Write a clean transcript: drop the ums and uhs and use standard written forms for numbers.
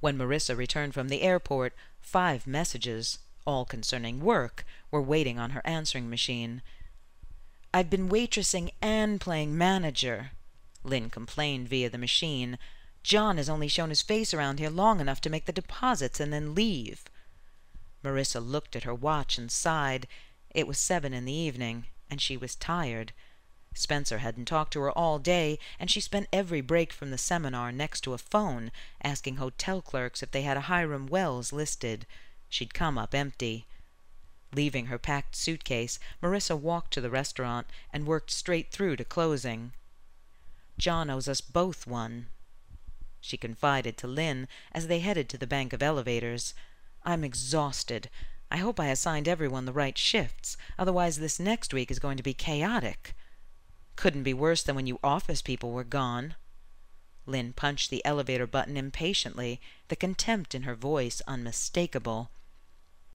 When Marissa returned from the airport, 5 messages, all concerning work, were waiting on her answering machine. "I've been waitressing and playing manager," Lynn complained via the machine. "John has only shown his face around here long enough to make the deposits and then leave." Marissa looked at her watch and sighed. It was 7 in the evening, and she was tired. Spencer hadn't talked to her all day, and she spent every break from the seminar next to a phone, asking hotel clerks if they had a Hiram Wells listed. She'd come up empty. Leaving her packed suitcase, Marissa walked to the restaurant and worked straight through to closing. "John owes us both one," she confided to Lynn as they headed to the bank of elevators. "I'm exhausted. I hope I assigned everyone the right shifts, otherwise this next week is going to be chaotic." "Couldn't be worse than when you office people were gone." Lynn punched the elevator button impatiently, the contempt in her voice unmistakable.